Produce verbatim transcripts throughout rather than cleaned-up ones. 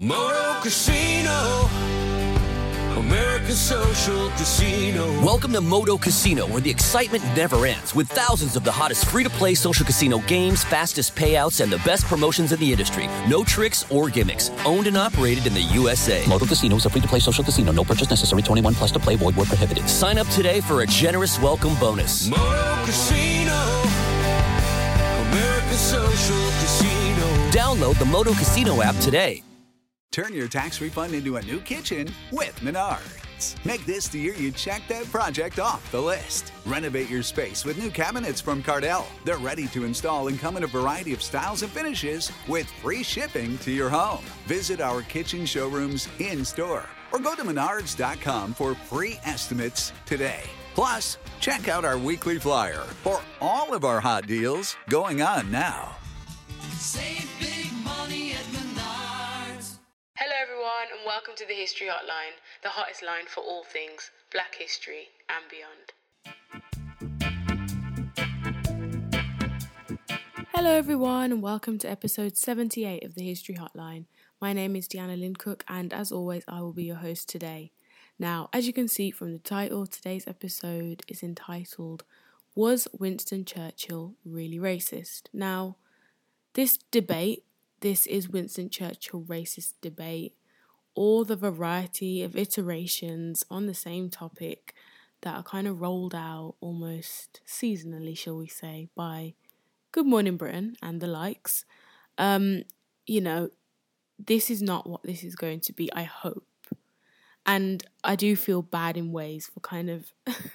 Moto Casino, American Social Casino. Welcome to Moto Casino, where the excitement never ends, with thousands of the hottest free-to-play social casino games, fastest payouts, and the best promotions in the industry. No tricks or gimmicks. Owned and operated in the U S A. Moto Casino is a free-to-play social casino. No purchase necessary. twenty-one plus to play. Void where prohibited. Sign up today for a generous welcome bonus. Moto Casino, American Social Casino. Download the Moto Casino app today. Turn your tax refund into a new kitchen with Menards. Make this the year you check that project off the list. Renovate your space with new cabinets from Cardell. They're ready to install and come in a variety of styles and finishes with free shipping to your home. Visit our kitchen showrooms in-store or go to menards dot com for free estimates today. Plus, check out our weekly flyer for all of our hot deals going on now. Save big money at Menards. Hello everyone and welcome to the History Hotline, the hottest line for all things Black history and beyond. Hello everyone and welcome to episode seventy-eight of the History Hotline. My name is Deanna Lynn Cook and as always I will be your host today. Now, as you can see from the title, today's episode is entitled, Was Winston Churchill Really Racist? Now, this debate This is Winston Churchill racist debate, all the variety of iterations on the same topic that are kind of rolled out almost seasonally, shall we say, by Good Morning Britain and the likes. Um, you know, this is not what this is going to be, I hope. And I do feel bad in ways for kind of,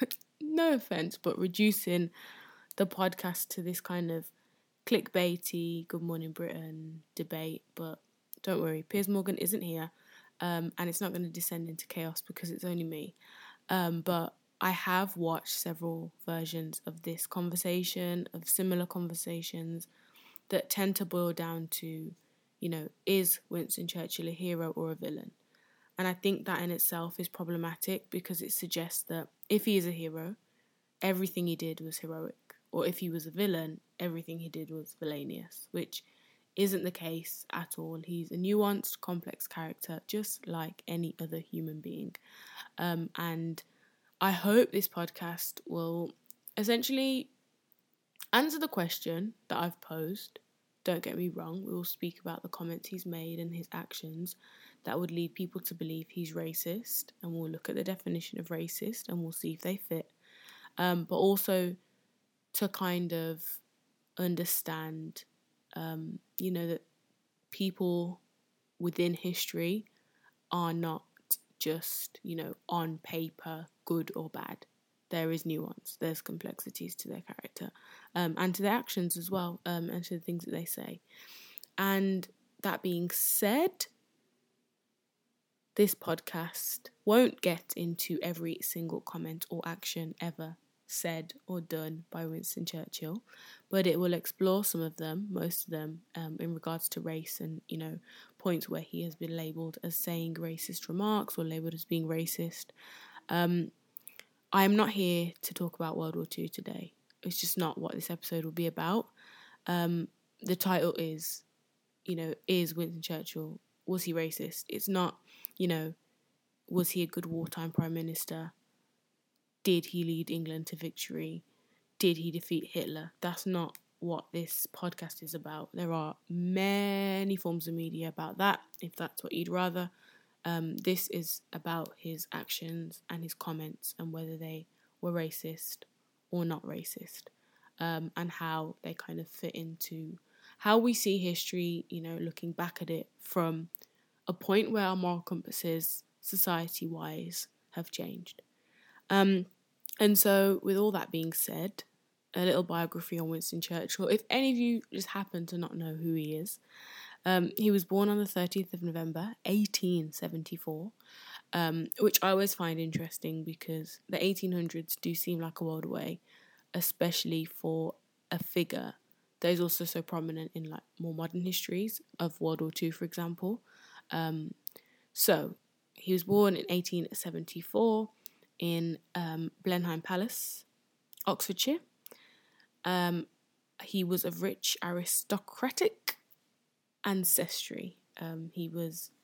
no offence, but reducing the podcast to this kind of clickbaity Good Morning Britain debate, but don't worry, Piers Morgan isn't here, um, and it's not going to descend into chaos because it's only me. Um, but I have watched several versions of this conversation, of similar conversations that tend to boil down to, you know, is Winston Churchill a hero or a villain? And I think that in itself is problematic because it suggests that if he is a hero, everything he did was heroic. Or if he was a villain, everything he did was villainous, which isn't the case at all. He's a nuanced, complex character, just like any other human being. Um, and I hope this podcast will essentially answer the question that I've posed. Don't get me wrong, we will speak about the comments he's made and his actions that would lead people to believe he's racist, and we'll look at the definition of racist and we'll see if they fit. Um, but also to kind of understand, um, you know, that people within history are not just, you know, on paper, good or bad. There is nuance, there's complexities to their character, um, and to their actions as well, um, and to the things that they say. And that being said, this podcast won't get into every single comment or action ever said or done by Winston Churchill, but it will explore some of them, most of them, um, in regards to race and, you know, points where he has been labelled as saying racist remarks or labelled as being racist. Um, I am not here to talk about World War Two today. It's just not what this episode will be about. Um, the title is, you know, is Winston Churchill, was he racist? It's not, you know, was he a good wartime prime minister? Did he lead England to victory? Did he defeat Hitler? That's not what this podcast is about. There are many forms of media about that, if that's what you'd rather. Um, this is about his actions and his comments and whether they were racist or not racist, um, and how they kind of fit into how we see history, you know, looking back at it from a point where our moral compasses, society-wise, have changed. Um, and so, with all that being said, a little biography on Winston Churchill. If any of you just happen to not know who he is, um, he was born on the thirtieth of November, eighteen seventy-four, um, which I always find interesting because the eighteen hundreds do seem like a world away, especially for a figure that is also so prominent in like more modern histories of World War Two, for example. Um, so, he was born in eighteen seventy-four in um, Blenheim Palace, Oxfordshire. Um, he was of rich aristocratic ancestry. Um, he was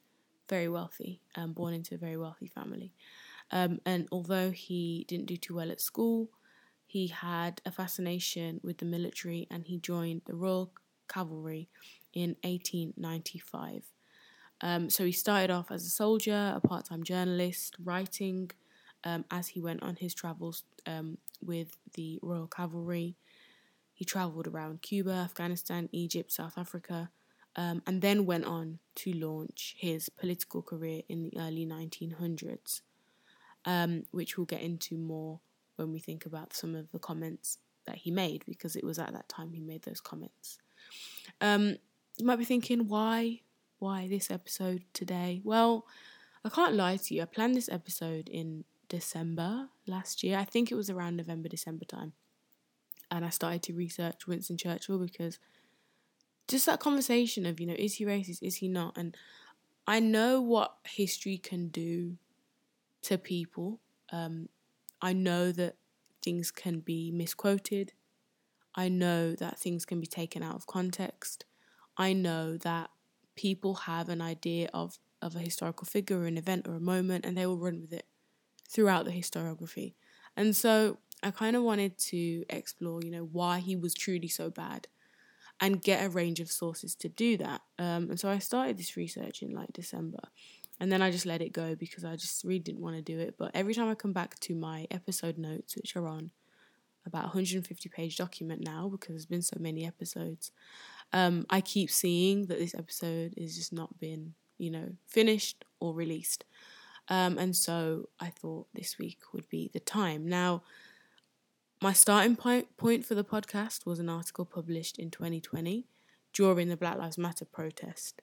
very wealthy, um, born into a very wealthy family. Um, and although he didn't do too well at school, he had a fascination with the military and he joined the Royal Cavalry in eighteen ninety-five. Um, so he started off as a soldier, a part-time journalist, writing um, as he went on his travels um, with the Royal Cavalry. He travelled around Cuba, Afghanistan, Egypt, South Africa, um, and then went on to launch his political career in the early nineteen hundreds, um, which we'll get into more when we think about some of the comments that he made, because it was at that time he made those comments. Um, you might be thinking, why? Why this episode today? Well, I can't lie to you. I planned this episode in December last year. I think it was around November, December time. And I started to research Winston Churchill because just that conversation of, you know, is he racist? Is he not? And I know what history can do to people. Um, I know that things can be misquoted. I know that things can be taken out of context. I know that people have an idea of, of a historical figure or an event or a moment, and they will run with it throughout the historiography. And so I kind of wanted to explore, you know, why he was truly so bad and get a range of sources to do that. Um, and so I started this research in like December, and then I just let it go because I just really didn't want to do it. But every time I come back to my episode notes, which are on about one hundred fifty page document now because there's been so many episodes, um, I keep seeing that this episode is just not been, you know, finished or released. Um, and so I thought this week would be the time. Now, my starting point point for the podcast was an article published in twenty twenty during the Black Lives Matter protest,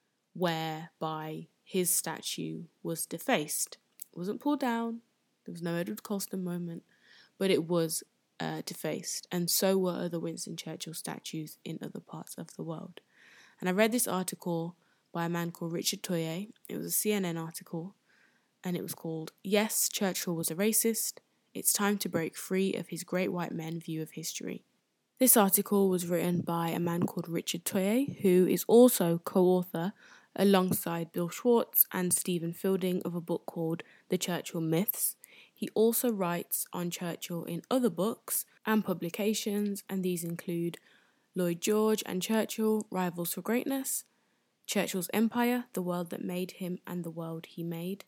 whereby his statue was defaced. It wasn't pulled down. There was no Edward Colston moment, but it was uh, defaced. And so were other Winston Churchill statues in other parts of the world. And I read this article by a man called Richard Toye. It was a C N N article, and it was called, "Yes, Churchill was a racist. It's time to break free of his great white men view of history." This article was written by a man called Richard Toye, who is also co-author alongside Bill Schwartz and Stephen Fielding of a book called The Churchill Myths. He also writes on Churchill in other books and publications, and these include Lloyd George and Churchill, Rivals for Greatness, Churchill's Empire, The World That Made Him and the World He Made,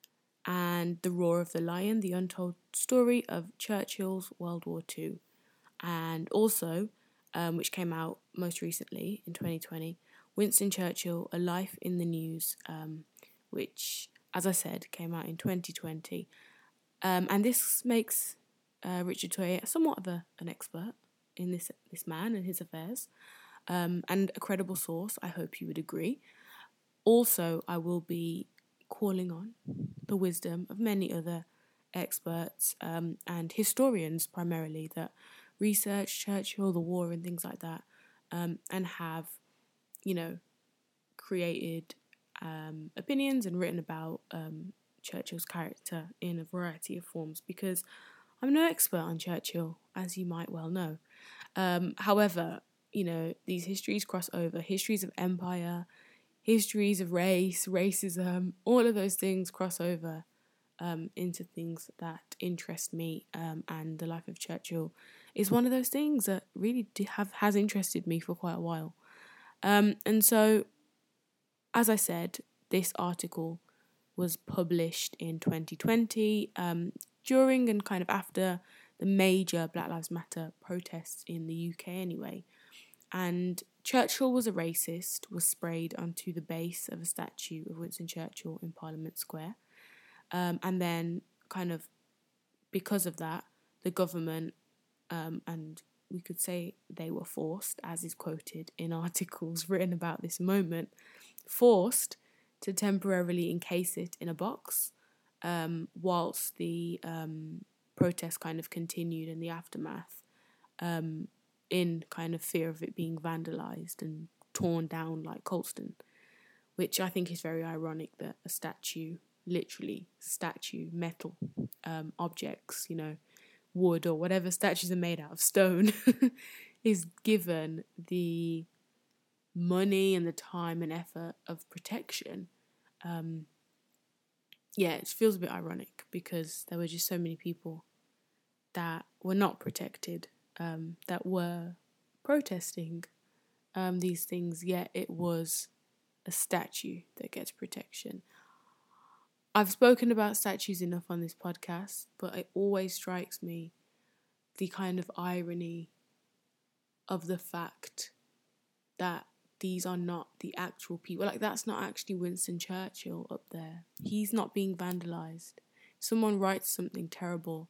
and The Roar of the Lion, The Untold Story of Churchill's World War Two. And also, um, which came out most recently in twenty twenty, Winston Churchill, A Life in the News, um, which, as I said, came out in twenty twenty. Um, and this makes uh, Richard Toye somewhat of a, an expert in this this man and his affairs, um, and a credible source, I hope you would agree. Also, I will be calling on the wisdom of many other experts um, and historians primarily that research Churchill, the war and things like that, um, and have, you know, created um, opinions and written about um, Churchill's character in a variety of forms, because I'm no expert on Churchill, as you might well know. Um, however, you know, these histories cross over, histories of empire, histories of race, racism, all of those things cross over um, into things that interest me, um, and the life of Churchill is one of those things that really have has interested me for quite a while. Um, and so, as I said, this article was published in twenty twenty, um, during and kind of after the major Black Lives Matter protests in the U K anyway. And Churchill was a racist was sprayed onto the base of a statue of Winston Churchill in Parliament Square. Um, and then kind of because of that, the government, um, and we could say they were forced, as is quoted in articles written about this moment, forced to temporarily encase it in a box, um, whilst the um, protest kind of continued in the aftermath, um, in kind of fear of it being vandalised and torn down like Colston, which I think is very ironic that a statue, literally statue, metal um, objects, you know, wood or whatever statues are made out of, stone, is given the money and the time and effort of protection um, yeah, it feels a bit ironic because there were just so many people that were not protected, um, that were protesting um, these things, yet it was a statue that gets protection. I've spoken about statues enough on this podcast, but it always strikes me the kind of irony of the fact that these are not the actual people. Like, that's not actually Winston Churchill up there. He's not being vandalised. Someone writes something terrible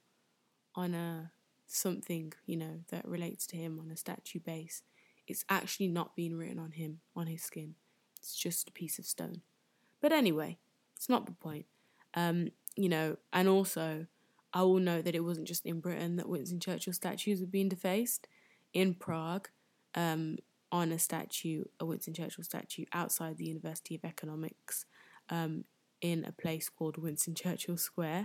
on a something, you know, that relates to him on a statue base. It's actually not being written on him, on his skin. It's just a piece of stone. But anyway, it's not the point. Um, you know, and also, I will note that it wasn't just in Britain that Winston Churchill statues were being defaced. In Prague, um, on a statue, a Winston Churchill statue outside the University of Economics, um, in a place called Winston Churchill Square,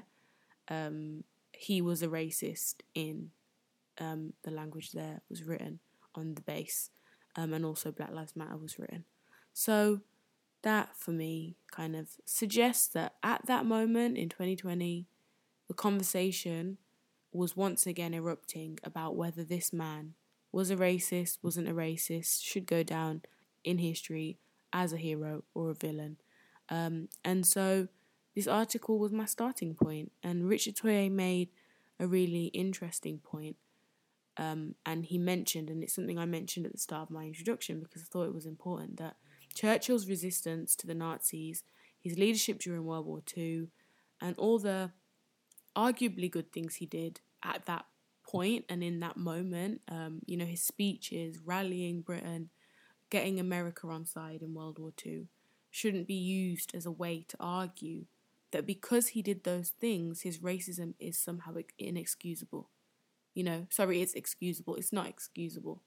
um, he was a racist in um, the language there was written on the base, um, and also Black Lives Matter was written. So that, for me, kind of suggests that at that moment in twenty twenty, the conversation was once again erupting about whether this man was a racist, wasn't a racist, should go down in history as a hero or a villain. Um, and so this article was my starting point, and Richard Toye made a really interesting point. Um, and he mentioned, and it's something I mentioned at the start of my introduction because I thought it was important, that Churchill's resistance to the Nazis, his leadership during World War Two, and all the arguably good things he did at that point and in that moment, um, you know, his speeches, rallying Britain, getting America on side in World War Two, shouldn't be used as a way to argue that because he did those things, his racism is somehow inexcusable. You know, sorry, it's excusable. It's not excusable.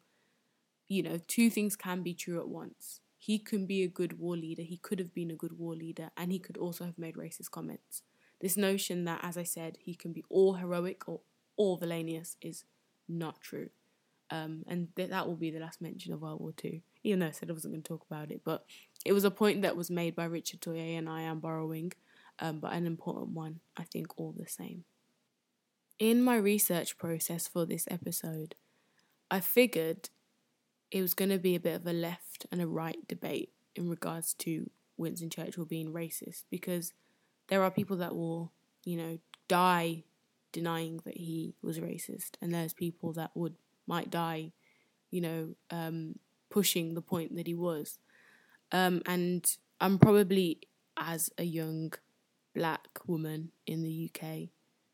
You know, two things can be true at once. He can be a good war leader. He could have been a good war leader, and he could also have made racist comments. This notion that, as I said, he can be all heroic or all villainous is not true. Um, and th- that will be the last mention of World War Two, even though I said I wasn't going to talk about it. But it was a point that was made by Richard Toye, and I am borrowing, um, but an important one, I think, all the same. In my research process for this episode, I figured it was going to be a bit of a left and a right debate in regards to Winston Churchill being racist, because there are people that will, you know, die denying that he was racist, and there's people that would might die, you know, um, pushing the point that he was. Um, and I'm probably, as a young black woman in the U K,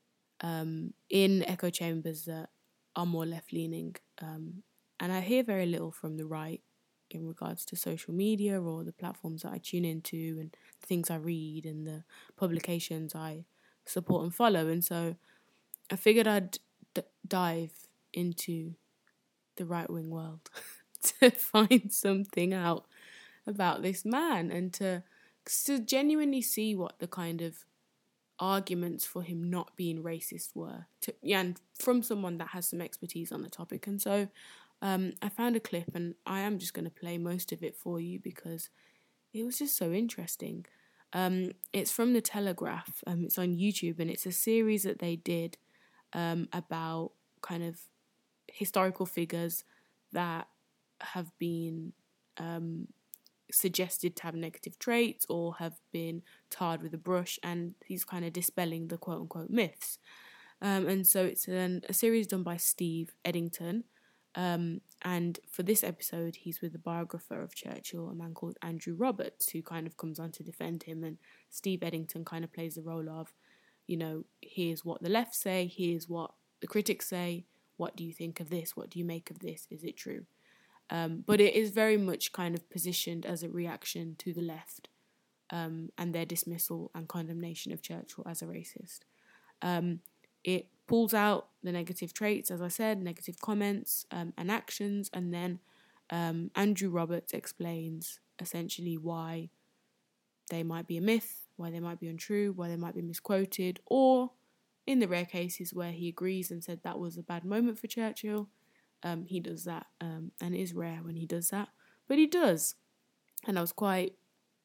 um, in echo chambers that are more left-leaning, um, and I hear very little from the right in regards to social media or the platforms that I tune into and the things I read and the publications I support and follow. And so I figured I'd d- dive into the right-wing world to find something out about this man and to, to genuinely see what the kind of arguments for him not being racist were, to, yeah, and from someone that has some expertise on the topic. And so um, I found a clip, and I am just going to play most of it for you because it was just so interesting. Um, it's from The Telegraph. Um, it's on YouTube, and it's a series that they did um, about kind of historical figures that have been um, suggested to have negative traits or have been tarred with a brush, and he's kind of dispelling the quote-unquote myths. Um, and so it's an, a series done by Steve Eddington, um, and for this episode he's with the biographer of Churchill, a man called Andrew Roberts, who kind of comes on to defend him, and Steve Eddington kind of plays the role of, you know, here's what the left say, here's what the critics say, what do you think of this, what do you make of this, is it true? Um, but it is very much kind of positioned as a reaction to the left um, and their dismissal and condemnation of Churchill as a racist. Um, it pulls out the negative traits, as I said, negative comments um, and actions, and then um, Andrew Roberts explains essentially why they might be a myth, why they might be untrue, why they might be misquoted, or in the rare cases where he agrees and said that was a bad moment for Churchill, Um, he does that, um, and it is rare when he does that, but he does, and I was quite,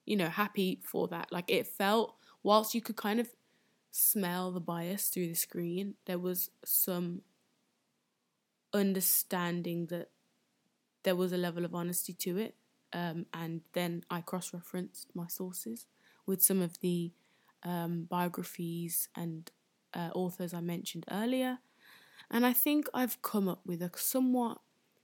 you know, happy for that. Like, it felt, whilst you could kind of smell the bias through the screen, there was some understanding that there was a level of honesty to it. Um, and then I cross-referenced my sources with some of the um, biographies and uh, authors I mentioned earlier. And I think I've come up with a somewhat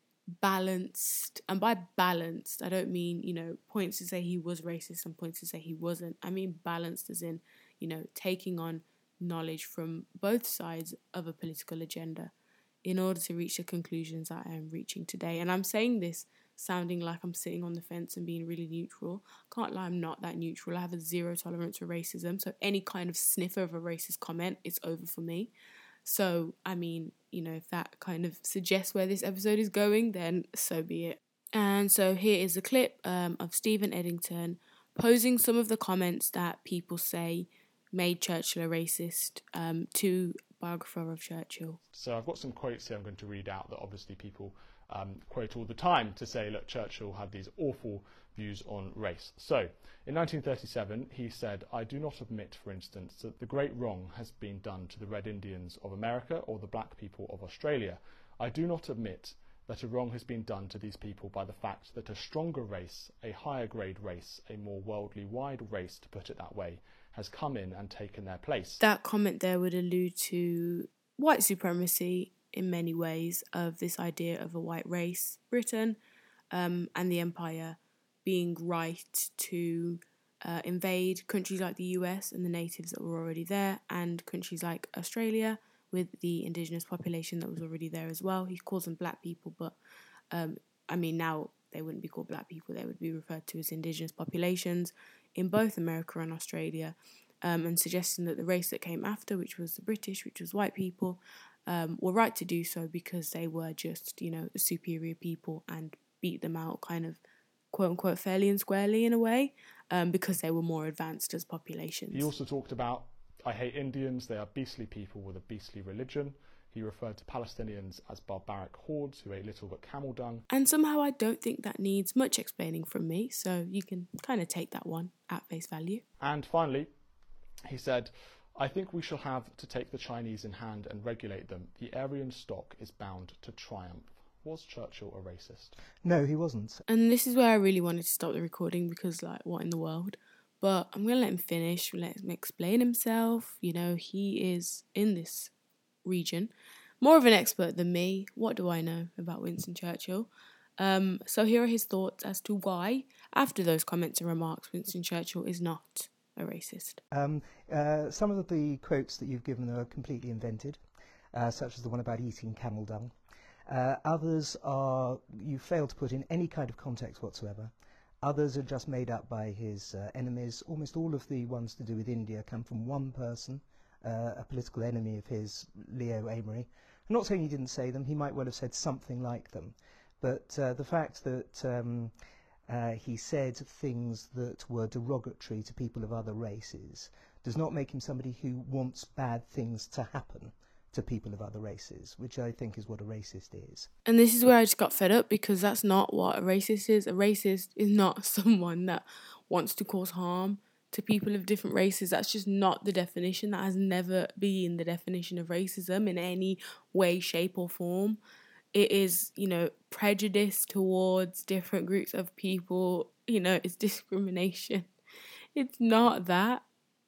balanced, and by balanced, I don't mean, you know, points to say he was racist and points to say he wasn't. I mean balanced as in, you know, taking on knowledge from both sides of a political agenda in order to reach the conclusions that I am reaching today. And I'm saying this sounding like I'm sitting on the fence and being really neutral. Can't lie, I'm not that neutral. I have a zero tolerance for racism, so any kind of sniffer of a racist comment, it's over for me. So, I mean, you know, if that kind of suggests where this episode is going, then so be it. And so here is a clip um, of Stephen Eddington posing some of the comments that people say made Churchill a racist um, to biographer of Churchill. So I've got some quotes here I'm going to read out that obviously people um, quote all the time to say, look, Churchill had these awful views on race. So, in nineteen thirty-seven, he said, "I do not admit, for instance, that the great wrong has been done to the Red Indians of America or the black people of Australia. I do not admit that a wrong has been done to these people by the fact that a stronger race, a higher grade race, a more worldly wide race, to put it that way, has come in and taken their place." That comment there would allude to white supremacy in many ways, of this idea of a white race, Britain um, and the Empire being right to uh, invade countries like the U S and the natives that were already there, and countries like Australia with the indigenous population that was already there as well. He calls them black people, but um, I mean, now they wouldn't be called black people, they would be referred to as indigenous populations in both America and Australia, um, and suggesting that the race that came after, which was the British, which was white people, um, were right to do so because they were just, you know, superior people, and beat them out kind of quote-unquote fairly and squarely in a way, um, because they were more advanced as populations. He also talked about, "I hate Indians, they are beastly people with a beastly religion." He referred to Palestinians as barbaric hordes who ate little but camel dung. And somehow I don't think that needs much explaining from me, so you can kind of take that one at face value. And finally, he said, "I think we shall have to take the Chinese in hand and regulate them. The Aryan stock is bound to triumph." Was Churchill a racist? No, he wasn't. And this is where I really wanted to stop the recording because, like, what in the world? But I'm going to let him finish, let him explain himself. You know, he is in this region, more of an expert than me. What do I know about Winston Churchill? Um, so here are his thoughts as to why, after those comments and remarks, Winston Churchill is not a racist. Um, uh, some of the quotes that you've given are completely invented, uh, such as the one about eating camel dung. Uh, others are, you fail to put in any kind of context whatsoever. Others are just made up by his uh, enemies. Almost all of the ones to do with India come from one person, uh, a political enemy of his, Leo Amery. I'm not saying he didn't say them, he might well have said something like them. But uh, the fact that um, uh, he said things that were derogatory to people of other races does not make him somebody who wants bad things to happen to people of other races, which I think is what a racist is. And this is where I just got fed up, because that's not what a racist is. A racist is not someone that wants to cause harm to people of different races. That's just not the definition. That has never been the definition of racism in any way, shape or form. It is, you know, prejudice towards different groups of people. You know, it's discrimination. It's not that.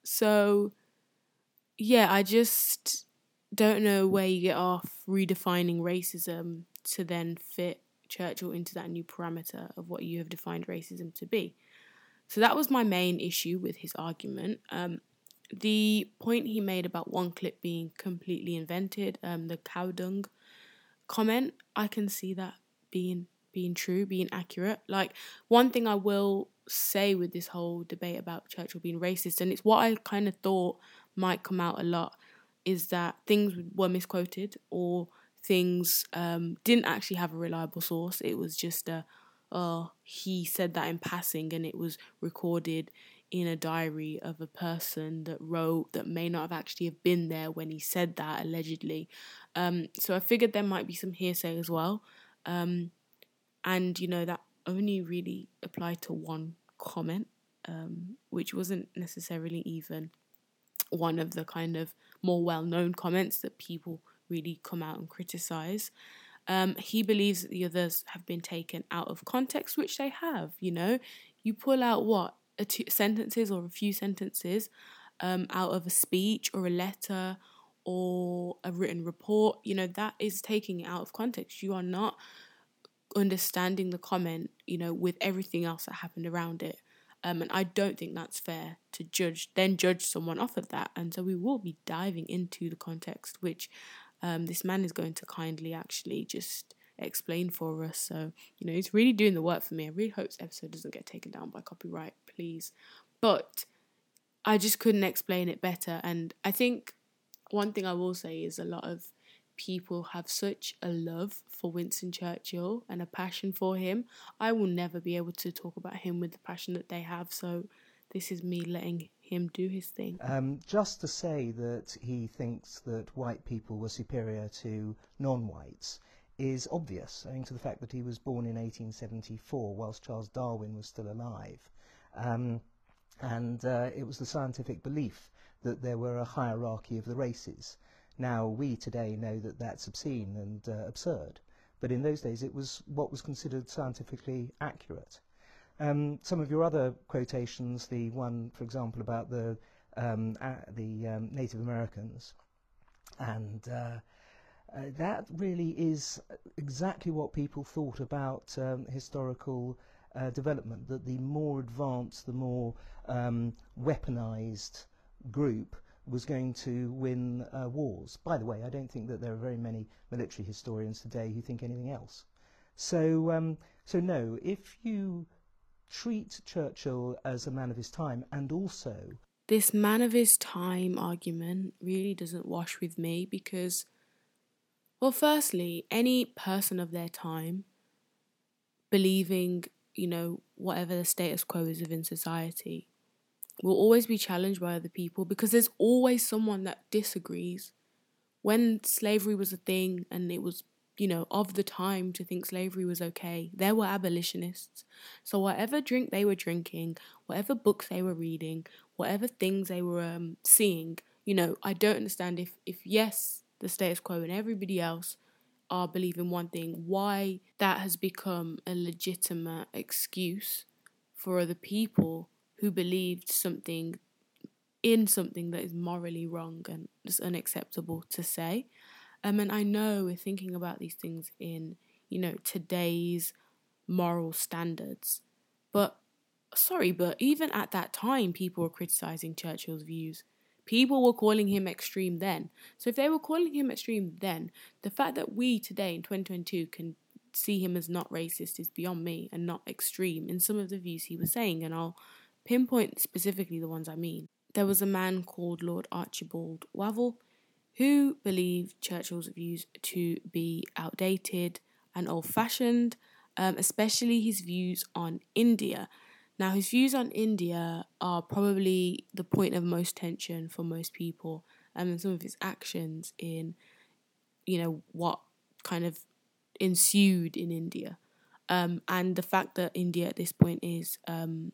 So, yeah, I just don't know where you get off redefining racism to then fit Churchill into that new parameter of what you have defined racism to be. So that was my main issue with his argument. Um, the point he made about one clip being completely invented, um, the cow dung comment, I can see that being being true, being accurate. Like, one thing I will say with this whole debate about Churchill being racist, and it's what I kind of thought might come out a lot, is that things were misquoted or things um, didn't actually have a reliable source. It was just a, oh, he said that in passing, and it was recorded in a diary of a person that wrote that may not have actually have been there when he said that, allegedly. Um, so I figured there might be some hearsay as well. Um, and, you know, that only really applied to one comment. um, which wasn't necessarily even one of the kind of more well-known comments that people really come out and criticise. Um, he believes that the others have been taken out of context, which they have, you know. You pull out, what, a two sentences or a few sentences um, out of a speech or a letter or a written report, you know, that is taking it out of context. You are not understanding the comment, you know, with everything else that happened around it. Um, and I don't think that's fair to judge, then judge someone off of that. And so we will be diving into the context, which um, this man is going to kindly actually just explain for us. So, you know, he's really doing the work for me. I really hope this episode doesn't get taken down by copyright, please. But I just couldn't explain it better. And I think one thing I will say is a lot of people have such a love for Winston Churchill and a passion for him. I will never be able to talk about him with the passion that they have, so this is me letting him do his thing. Um, just to say that he thinks that white people were superior to non-whites is obvious, owing to the fact that he was born in eighteen seventy-four whilst Charles Darwin was still alive. Um, and uh, it was the scientific belief that there were a hierarchy of the races. Now, we today know that that's obscene and uh, absurd, but in those days it was what was considered scientifically accurate. Um, some of your other quotations, the one, for example, about the, um, uh, the um, Native Americans, and uh, uh, that really is exactly what people thought about um, historical uh, development, that the more advanced, the more um, weaponized group was going to win uh, wars. By the way, I don't think that there are very many military historians today who think anything else. So, um, so no, if you treat Churchill as a man of his time, and also... This man of his time argument really doesn't wash with me because, well, firstly, any person of their time believing, you know, whatever the status quo is within society will always be challenged by other people because there's always someone that disagrees. When slavery was a thing and it was, you know, of the time to think slavery was okay, there were abolitionists. So whatever drink they were drinking, whatever books they were reading, whatever things they were um, seeing, you know, I don't understand if, if yes, the status quo and everybody else are believing one thing, why that has become a legitimate excuse for other people who believed something in something that is morally wrong and just unacceptable to say. Um, and I know we're thinking about these things in, you know, today's moral standards. But, sorry, but even at that time, people were criticising Churchill's views. People were calling him extreme then. So if they were calling him extreme then, the fact that we today in twenty twenty-two can see him as not racist is beyond me and not extreme in some of the views he was saying. And I'll pinpoint specifically the ones I mean. There was a man called Lord Archibald Wavell who believed Churchill's views to be outdated and old-fashioned, um, especially his views on India. Now, his views on India are probably the point of most tension for most people, um, and some of his actions in, you know, what kind of ensued in India. Um, and the fact that India at this point is um,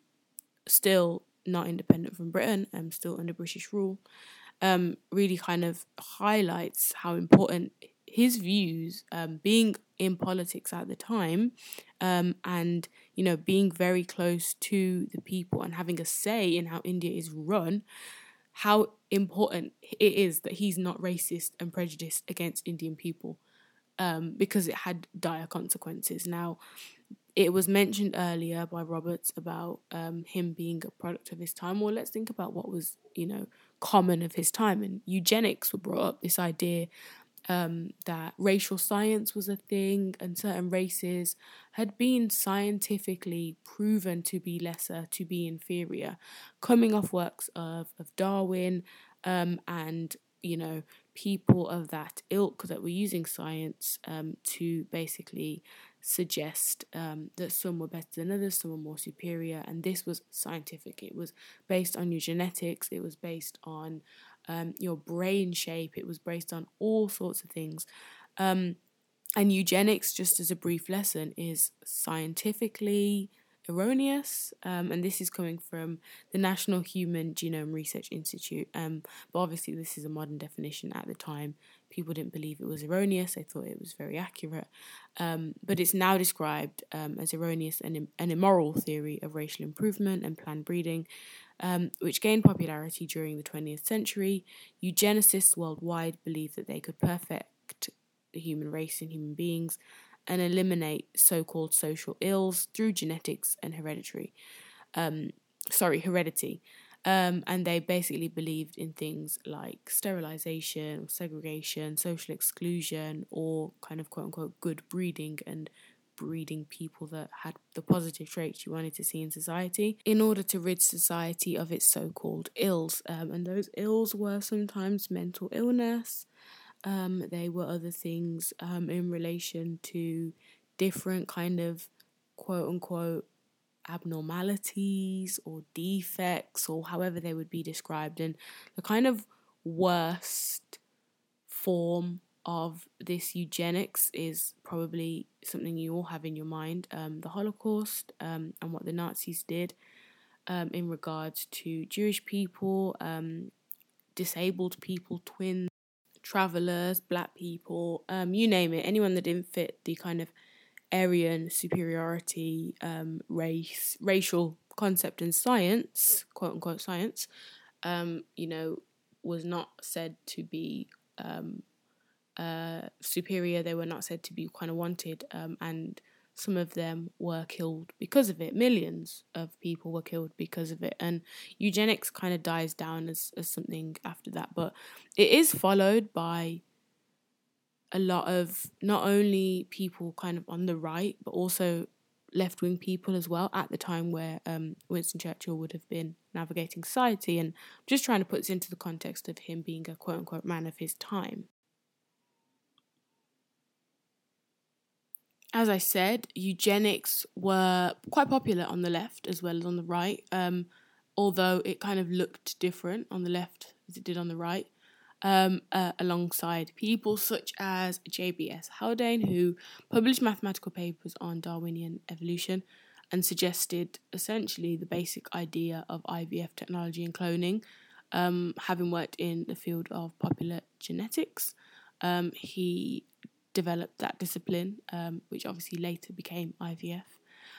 still not independent from Britain and still under British rule, um, really kind of highlights how important his views, um, being in politics at the time, um, and, you know, being very close to the people and having a say in how India is run, how important it is that he's not racist and prejudiced against Indian people, um, because it had dire consequences. Now, it was mentioned earlier by Roberts about um, him being a product of his time. Well, let's think about what was, you know, common of his time. And eugenics were brought up, this idea um, that racial science was a thing and certain races had been scientifically proven to be lesser, to be inferior, coming off works of, of Darwin um, and, you know, people of that ilk that were using science um, to basically suggest um, that some were better than others, some were more superior, and this was scientific. It was based on your genetics, it was based on um, your brain shape, it was based on all sorts of things. Um, and eugenics, just as a brief lesson, is scientifically erroneous, um, and this is coming from the National Human Genome Research Institute. Um, but obviously, this is a modern definition. At the time, people didn't believe it was erroneous; they thought it was very accurate. Um, but it's now described um, as erroneous and im- an immoral theory of racial improvement and planned breeding, um, which gained popularity during the twentieth century. Eugenicists worldwide believed that they could perfect the human race and human beings and eliminate so-called social ills through genetics and hereditary, um, sorry, heredity. Um, and they basically believed in things like sterilization, segregation, social exclusion, or kind of quote-unquote good breeding and breeding people that had the positive traits you wanted to see in society in order to rid society of its so-called ills. Um, and those ills were sometimes mental illness. Um, they were other things um, in relation to different kind of quote-unquote abnormalities or defects or however they would be described. And the kind of worst form of this eugenics is probably something you all have in your mind, um, the Holocaust um, and what the Nazis did um, in regards to Jewish people, um, disabled people, twins, travellers, black people, um, you name it, anyone that didn't fit the kind of Aryan superiority, um, race, racial concept in science, quote unquote science, um, you know, was not said to be um, uh, superior. They were not said to be kind of wanted, um, and some of them were killed because of it. Millions of people were killed because of it. And eugenics kind of dies down as, as something after that. But it is followed by a lot of not only people kind of on the right, but also left-wing people as well at the time where um, Winston Churchill would have been navigating society. And I'm just trying to put this into the context of him being a quote-unquote man of his time. As I said, eugenics were quite popular on the left as well as on the right, um, although it kind of looked different on the left as it did on the right, um, uh, alongside people such as J B S Haldane, who published mathematical papers on Darwinian evolution and suggested essentially the basic idea of I V F technology and cloning, um, having worked in the field of popular genetics. Um, he developed that discipline, um, which obviously later became I V F.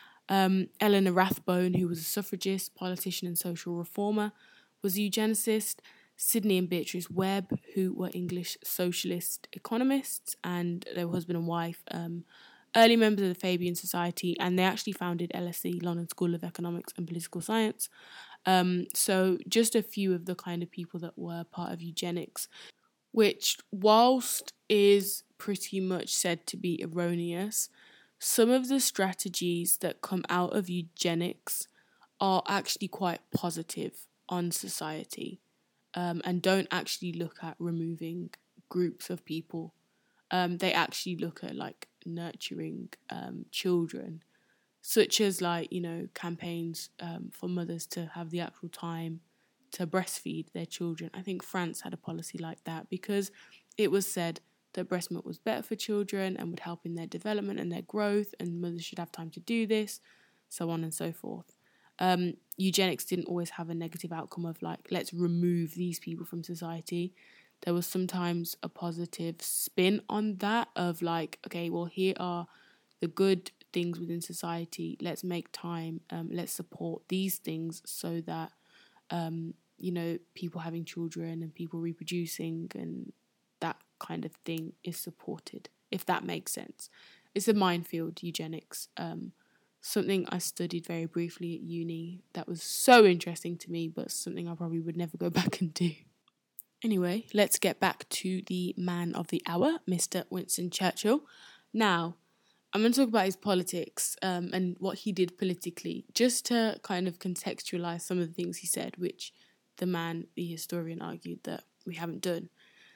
Um, Eleanor Rathbone, who was a suffragist, politician and social reformer, was a eugenicist. Sidney and Beatrice Webb, who were English socialist economists, and they were husband and wife, um, early members of the Fabian Society, and they actually founded L S E, London School of Economics and Political Science. Um, so just a few of the kind of people that were part of eugenics, which, whilst is pretty much said to be erroneous, some of the strategies that come out of eugenics are actually quite positive on society, um, and don't actually look at removing groups of people. Um, they actually look at like nurturing um, children, such as like, you know, campaigns um, for mothers to have the actual time to breastfeed their children. I think France had a policy like that because it was said that breast milk was better for children and would help in their development and their growth, and mothers should have time to do this, so on and so forth. Um, eugenics didn't always have a negative outcome of like, let's remove these people from society. There was sometimes a positive spin on that of like, okay, well, here are the good things within society. Let's make time. Um, let's support these things so that, um, you know, people having children and people reproducing and that kind of thing is supported, if that makes sense. It's a minefield, eugenics. Um, something I studied very briefly at uni that was so interesting to me, but something I probably would never go back and do. Anyway, let's get back to the man of the hour, Mister Winston Churchill. Now, I'm going to talk about his politics um, and what he did politically, just to kind of contextualise some of the things he said, which the man, the historian, argued that we haven't done.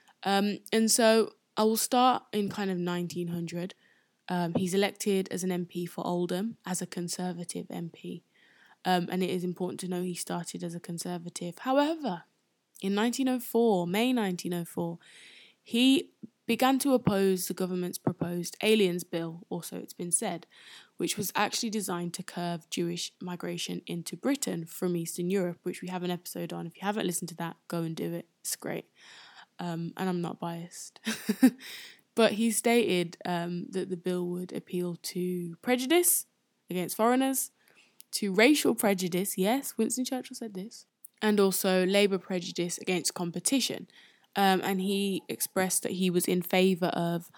Um, and so I will start in kind of nineteen hundred. Um, he's elected as an M P for Oldham as a Conservative M P. Um, and it is important to know he started as a Conservative. However, in nineteen oh four, May nineteen oh four, he began to oppose the government's proposed Aliens Bill, or so it's been said, which was actually designed to curb Jewish migration into Britain from Eastern Europe, which we have an episode on. If you haven't listened to that, go and do it. It's great. Um, and I'm not biased. But he stated um, that the bill would appeal to prejudice against foreigners, to racial prejudice, yes, Winston Churchill said this, and also labour prejudice against competition. Um, and he expressed that he was in favour of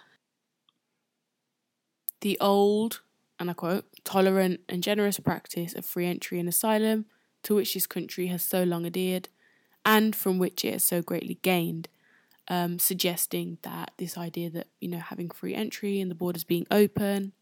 the old, and I quote, tolerant and generous practice of free entry and asylum, to which this country has so long adhered, and from which it has so greatly gained, um, suggesting that this idea that, you know, having free entry and the borders being open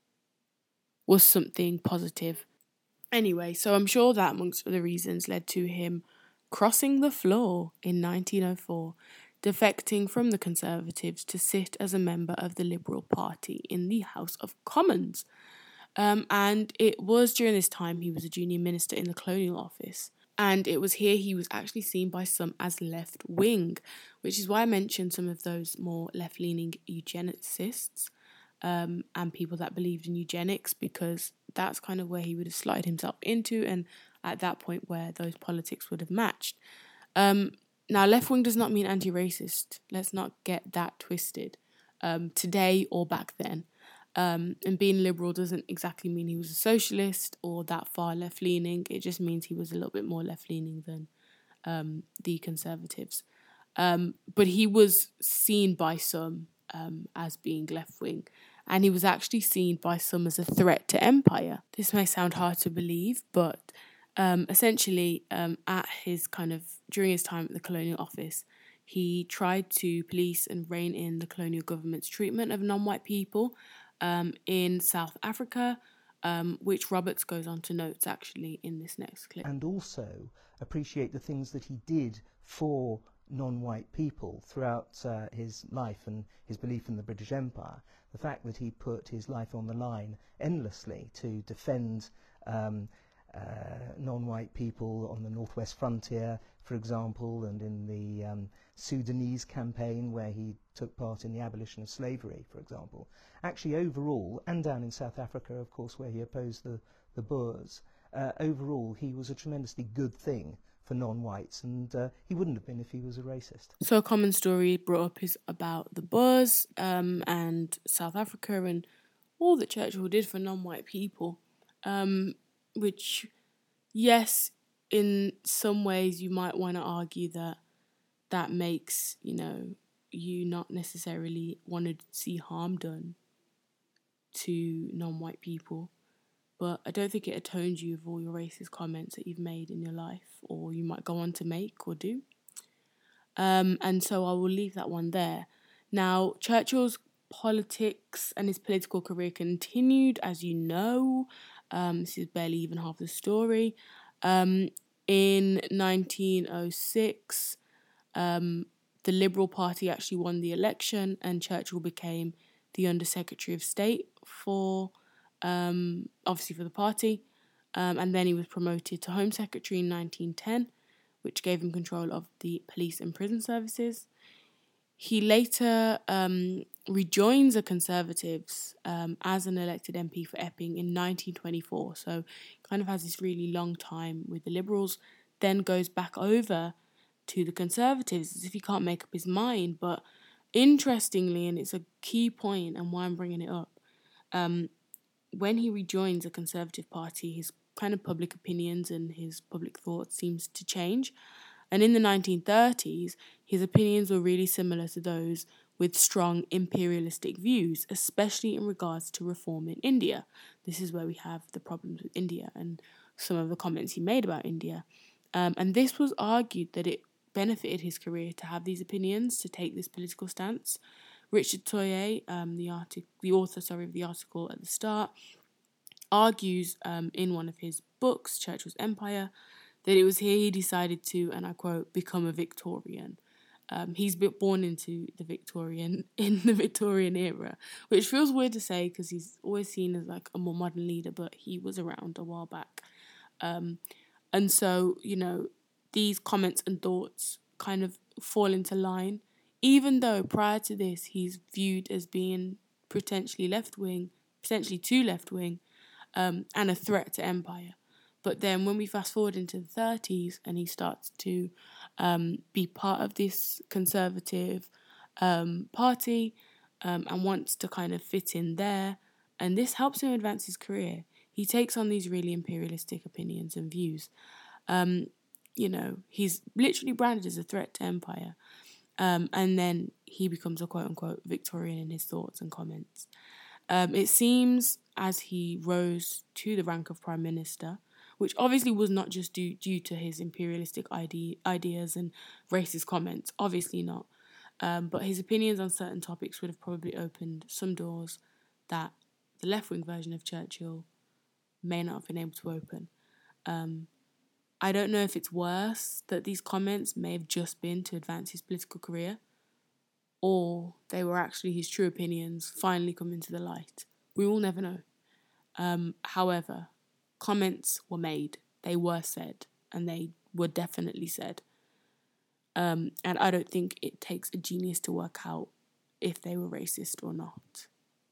was something positive. Anyway, so I'm sure that, amongst other reasons, led to him crossing the floor in nineteen oh four, defecting from the Conservatives to sit as a member of the Liberal Party in the House of Commons. Um, and it was during this time he was a junior minister in the Colonial Office. And it was here he was actually seen by some as left-wing, which is why I mentioned some of those more left-leaning eugenicists um, and people that believed in eugenics, because that's kind of where he would have slotted himself into, and at that point where those politics would have matched. Um, now, left-wing does not mean anti-racist. Let's not get that twisted, um, today or back then. Um, and being liberal doesn't exactly mean he was a socialist or that far left-leaning. It just means he was a little bit more left-leaning than um, the Conservatives. Um, but he was seen by some um, as being left-wing, and he was actually seen by some as a threat to empire. This may sound hard to believe, but um, essentially um, at his kind of, during his time at the Colonial Office, he tried to police and rein in the colonial government's treatment of non-white people Um, in South Africa, um, which Roberts goes on to note actually in this next clip. And also appreciate the things that he did for non-white people throughout uh, his life and his belief in the British Empire. The fact that he put his life on the line endlessly to defend um, uh, non-white people on the northwest frontier, for example, and in the um, Sudanese campaign where he took part in the abolition of slavery, for example. Actually, overall, and down in South Africa, of course, where he opposed the, the Boers, uh, overall, he was a tremendously good thing for non-whites, and uh, he wouldn't have been if he was a racist. So a common story brought up is about the Boers um, and South Africa and all that Churchill did for non-white people, um, which, yes, in some ways you might want to argue that that makes, you know, you not necessarily want to see harm done to non-white people, but I don't think it atones you of all your racist comments that you've made in your life, or you might go on to make or do. Um, and so I will leave that one there. Now, Churchill's politics and his political career continued, as you know. Um, this is barely even half the story. Um, in nineteen oh six, um, the Liberal Party actually won the election, and Churchill became the Under-Secretary of State for, um, obviously for the party. Um, and then he was promoted to Home Secretary in nineteen ten, which gave him control of the police and prison services. He later um, rejoins the Conservatives um, as an elected M P for Epping in nineteen twenty-four. So kind of has this really long time with the Liberals, then goes back over to the Conservatives as if he can't make up his mind. But interestingly, and it's a key point and why I'm bringing it up, um, when he rejoins the Conservative Party, his kind of public opinions and his public thoughts seems to change. And in the nineteen thirties, his opinions were really similar to those with strong imperialistic views, especially in regards to reform in India. This is where we have the problems with India and some of the comments he made about India. Um, and this was argued that it benefited his career to have these opinions, to take this political stance. Richard Toye, um, the, artic- the author sorry, of the article at the start, argues um, in one of his books, Churchill's Empire, that it was here he decided to, and I quote, become a Victorian. Um, he's been born into the Victorian, in the Victorian era, which feels weird to say because he's always seen as like a more modern leader, but he was around a while back. Um, and so, you know, these comments and thoughts kind of fall into line, even though prior to this he's viewed as being potentially left-wing, potentially too left-wing, um, and a threat to empire. But then when we fast forward into the thirties and he starts to um, be part of this conservative um, party um, and wants to kind of fit in there, and this helps him advance his career, he takes on these really imperialistic opinions and views. Um, you know, he's literally branded as a threat to empire. Um, and then he becomes a quote-unquote Victorian in his thoughts and comments. Um, it seems as he rose to the rank of Prime Minister, which obviously was not just due, due to his imperialistic ide- ideas and racist comments, obviously not. Um, but his opinions on certain topics would have probably opened some doors that the left-wing version of Churchill may not have been able to open. Um, I don't know if it's worse that these comments may have just been to advance his political career, or they were actually his true opinions finally coming to the light. We will never know. Um, however, comments were made, they were said, and they were definitely said. Um, and I don't think it takes a genius to work out if they were racist or not.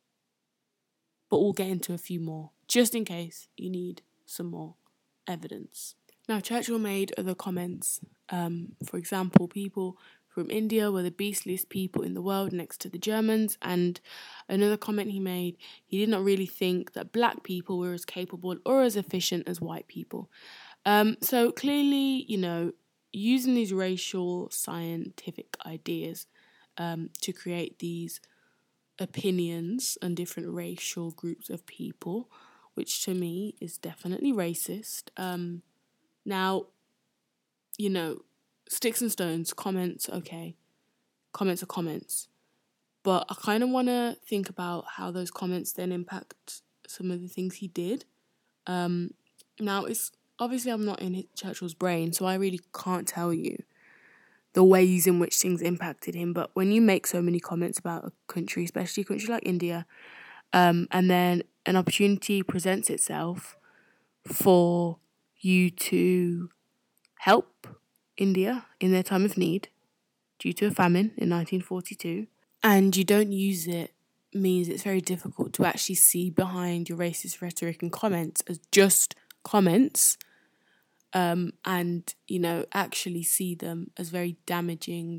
But we'll get into a few more, just in case you need some more evidence. Now, Churchill made other comments. Um, for example, people from India were the beastliest people in the world next to the Germans. And another comment he made, he did not really think that black people were as capable or as efficient as white people. Um, so clearly, you know, using these racial scientific ideas um, to create these opinions on different racial groups of people, which to me is definitely racist. Um, now, you know, sticks and stones, comments, okay. Comments are comments. But I kind of want to think about how those comments then impact some of the things he did. Um, now, it's obviously I'm not in Churchill's brain, so I really can't tell you the ways in which things impacted him. But when you make so many comments about a country, especially a country like India, um, and then an opportunity presents itself for you to help India in their time of need due to a famine in nineteen forty-two, and you don't use it, means it's very difficult to actually see behind your racist rhetoric and comments as just comments, um, and, you know, actually see them as very damaging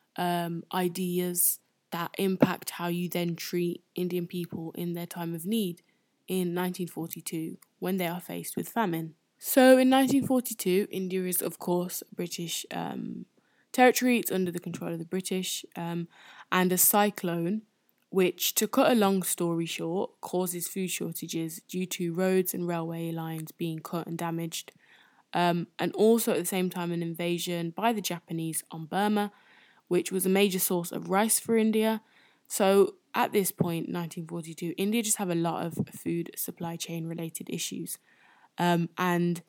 um, ideas that impact how you then treat Indian people in their time of need in nineteen forty-two when they are faced with famine. So in nineteen forty-two, India is, of course, British um, territory. It's under the control of the British. Um, and a cyclone, which, to cut a long story short, causes food shortages due to roads and railway lines being cut and damaged. Um, and also at the same time an invasion by the Japanese on Burma, which was a major source of rice for India. So at this point, nineteen forty-two, India just have a lot of food supply chain related issues. Um, and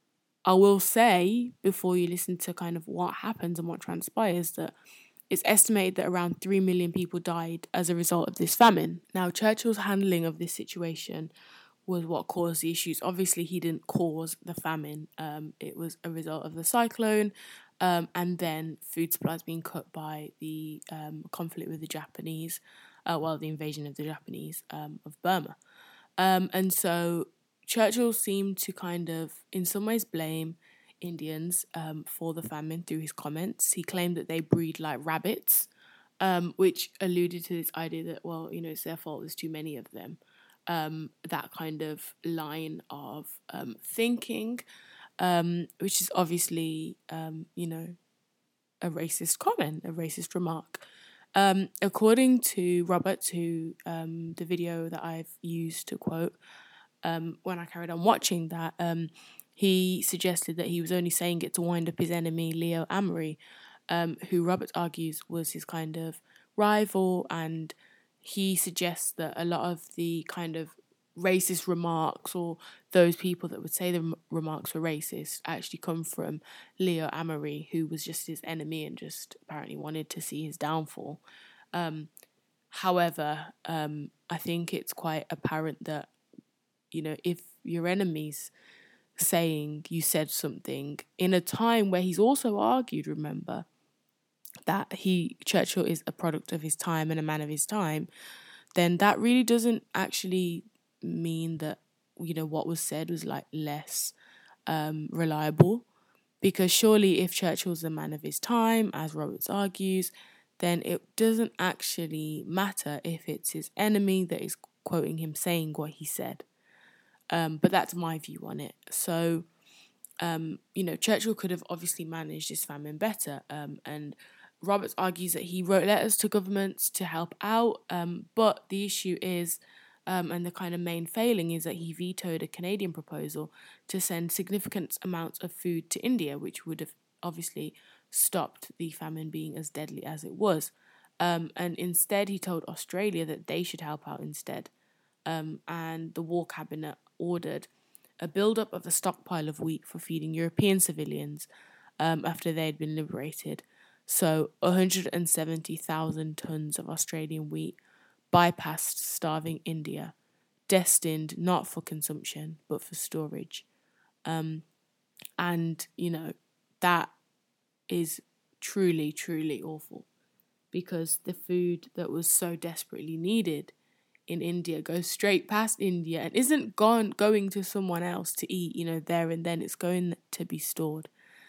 I will say, before you listen to kind of what happens and what transpires, that it's estimated that around three million people died as a result of this famine. Now, Churchill's handling of this situation was what caused the issues. Obviously, he didn't cause the famine. Um, it was a result of the cyclone, um, and then food supplies being cut by the um, conflict with the Japanese, uh, well, the invasion of the Japanese um, of Burma. Um, and so Churchill seemed to kind of, in some ways, blame Indians um, for the famine through his comments. He claimed that they breed like rabbits, um, which alluded to this idea that, well, you know, it's their fault, there's too many of them. Um, that kind of line of um, thinking, um, which is obviously, um, you know, a racist comment, a racist remark. Um, according to Roberts, who um, the video that I've used to quote, Um, when I carried on watching that, um, he suggested that he was only saying it to wind up his enemy, Leo Amery, um, who Roberts argues was his kind of rival, and he suggests that a lot of the kind of racist remarks, or those people that would say the m- remarks were racist, actually come from Leo Amery, who was just his enemy and just apparently wanted to see his downfall. Um, however, um, I think it's quite apparent that, you know, if your enemy's saying you said something in a time where he's also argued, remember, that he Churchill is a product of his time and a man of his time, then that really doesn't actually mean that, you know, what was said was like less um, reliable. Because surely if Churchill's a man of his time, as Roberts argues, then it doesn't actually matter if it's his enemy that is quoting him saying what he said. Um, but that's my view on it. So, um, you know, Churchill could have obviously managed this famine better. Um, and Roberts argues that he wrote letters to governments to help out. Um, but the issue is, um, and the kind of main failing is that he vetoed a Canadian proposal to send significant amounts of food to India, which would have obviously stopped the famine being as deadly as it was. Um, and instead, he told Australia that they should help out instead. Um, and the War Cabinet ordered a build-up of a stockpile of wheat for feeding European civilians um, after they had been liberated. So one hundred seventy thousand tonnes of Australian wheat bypassed starving India, destined not for consumption, but for storage. Um, and, you know, that is truly, truly awful, because the food that was so desperately needed in India goes straight past India and isn't gone going to someone else to eat, you know, there and then. It's going to be stored,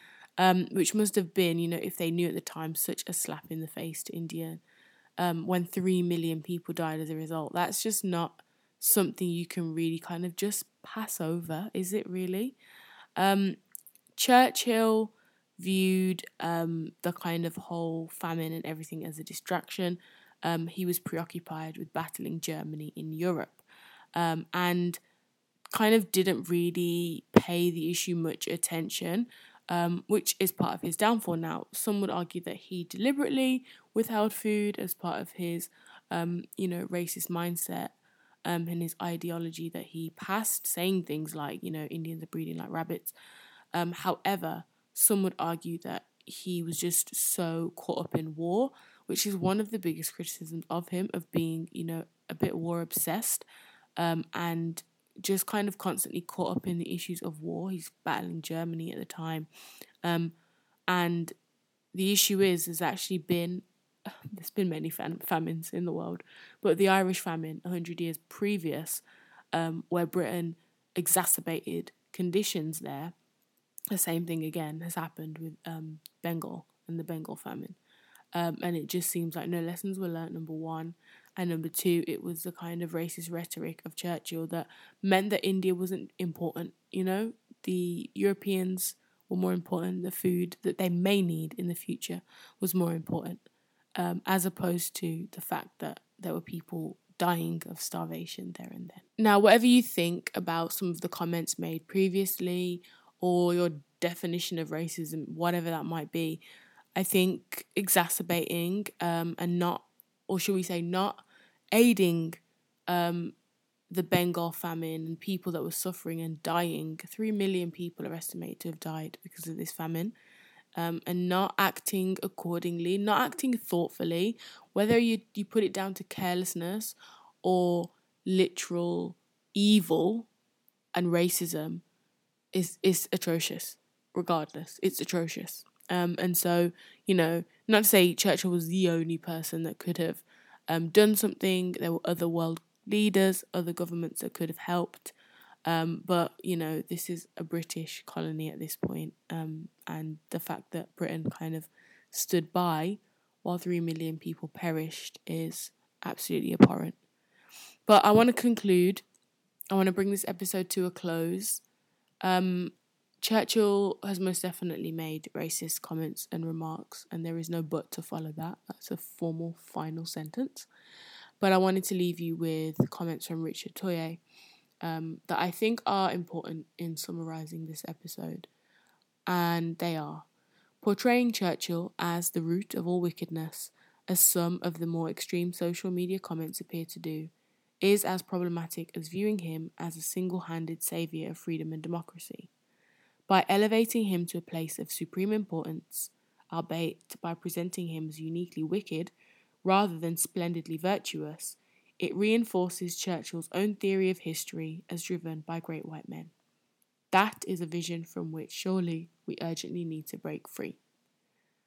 um, which must have been, you know, if they knew at the time, such a slap in the face to India. Um, when three million people died as a result, that's just not something you can really kind of just pass over, is it really? Um, Churchill viewed um, the kind of whole famine and everything as a distraction. Um, he was preoccupied with battling Germany in Europe, um, and kind of didn't really pay the issue much attention, um, which is part of his downfall. Now, some would argue that he deliberately withheld food as part of his, um, you know, racist mindset um, and his ideology that he passed, saying things like, you know, Indians are breeding like rabbits. Um, however, some would argue that he was just so caught up in war, which is one of the biggest criticisms of him, of being, you know, a bit war obsessed, um, and just kind of constantly caught up in the issues of war. He's battling Germany at the time. Um, and the issue is, there's actually been, there's been many fam- famines in the world, but the Irish famine one hundred years previous, um, where Britain exacerbated conditions there, the same thing again has happened with um, Bengal and the Bengal famine. Um, and it just seems like no lessons were learnt, number one. And number two, it was the kind of racist rhetoric of Churchill that meant that India wasn't important, you know? The Europeans were more important. The food that they may need in the future was more important, um, as opposed to the fact that there were people dying of starvation there and then. Now, whatever you think about some of the comments made previously, or your definition of racism, whatever that might be, I think exacerbating um, and not, or should we say not aiding um, the Bengal famine and people that were suffering and dying. Three million people are estimated to have died because of this famine, um, and not acting accordingly, not acting thoughtfully, whether you, you put it down to carelessness or literal evil and racism, is, is atrocious. Regardless, it's atrocious. Um, and so, you know, not to say Churchill was the only person that could have um, done something. There were other world leaders, other governments that could have helped. Um, but, you know, this is a British colony at this point. Um, and the fact that Britain kind of stood by while three million people perished is absolutely abhorrent. But I want to conclude. I want to bring this episode to a close. Um... Churchill has most definitely made racist comments and remarks, and there is no but to follow that. That's a formal final sentence. But I wanted to leave you with comments from Richard Toye um, that I think are important in summarising this episode. And they are: portraying Churchill as the root of all wickedness, as some of the more extreme social media comments appear to do, is as problematic as viewing him as a single-handed saviour of freedom and democracy. By elevating him to a place of supreme importance, albeit by presenting him as uniquely wicked rather than splendidly virtuous, it reinforces Churchill's own theory of history as driven by great white men. That is a vision from which surely we urgently need to break free.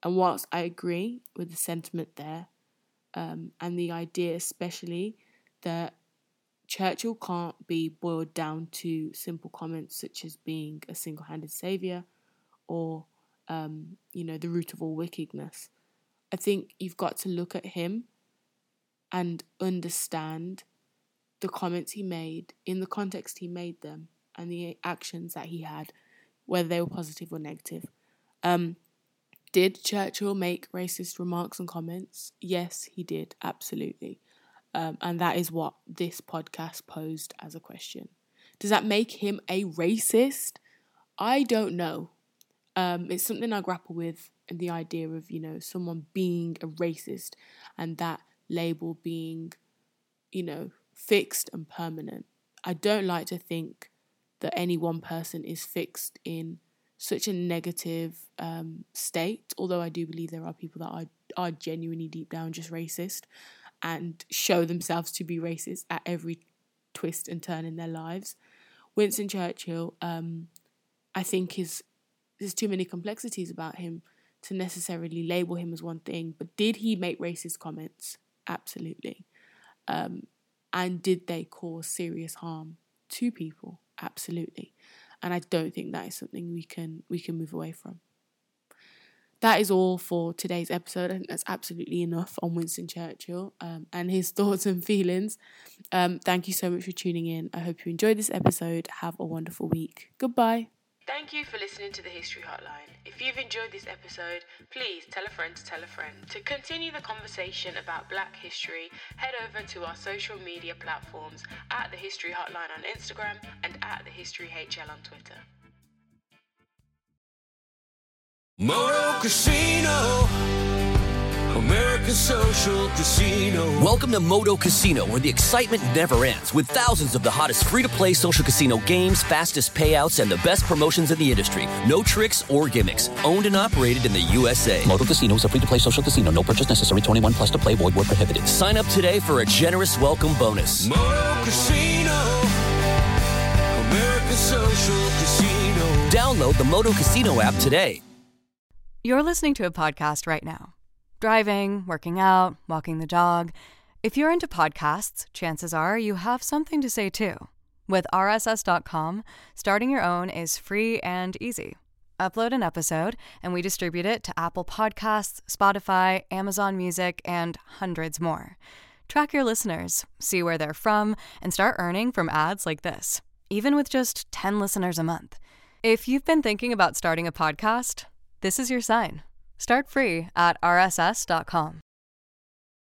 And whilst I agree with the sentiment there, um, and the idea especially that Churchill can't be boiled down to simple comments such as being a single-handed saviour or, um, you know, the root of all wickedness. I think you've got to look at him and understand the comments he made in the context he made them and the actions that he had, whether they were positive or negative. Um, did Churchill make racist remarks and comments? Yes, he did, absolutely. Um, and that is what this podcast posed as a question. Does that make him a racist? I don't know. Um, it's something I grapple with, the idea of, you know, someone being a racist and that label being, you know, fixed and permanent. I don't like to think that any one person is fixed in such a negative um, state, although I do believe there are people that are, are genuinely deep down just racist and show themselves to be racist at every twist and turn in their lives. Winston Churchill, um, I think is there's too many complexities about him to necessarily label him as one thing. But did he make racist comments? Absolutely. Um, and did they cause serious harm to people? Absolutely. And I don't think that is something we can we can move away from. That is all for today's episode. I think that's absolutely enough on Winston Churchill um, and his thoughts and feelings. Um, thank you so much for tuning in. I hope you enjoyed this episode. Have a wonderful week. Goodbye. Thank you for listening to the History Hotline. If you've enjoyed this episode, please tell a friend to tell a friend. To continue the conversation about Black history, head over to our social media platforms at the History Hotline on Instagram and at the History H L on Twitter. Moto Casino, America's social casino. Welcome to Moto Casino, where the excitement never ends, with thousands of the hottest free-to-play social casino games, fastest payouts, and the best promotions in the industry. No tricks or gimmicks. Owned and operated in the U S A. Moto Casino is a free-to-play social casino. No purchase necessary. twenty-one plus to play. Void where prohibited. Sign up today for a generous welcome bonus. Moto Casino, America's social casino. Download the Moto Casino app today. You're listening to a podcast right now. Driving, working out, walking the dog. If you're into podcasts, chances are you have something to say too. With R S S dot com, starting your own is free and easy. Upload an episode, and we distribute it to Apple Podcasts, Spotify, Amazon Music, and hundreds more. Track your listeners, see where they're from, and start earning from ads like this, even with just ten listeners a month. If you've been thinking about starting a podcast, this is your sign. Start free at R S S dot com.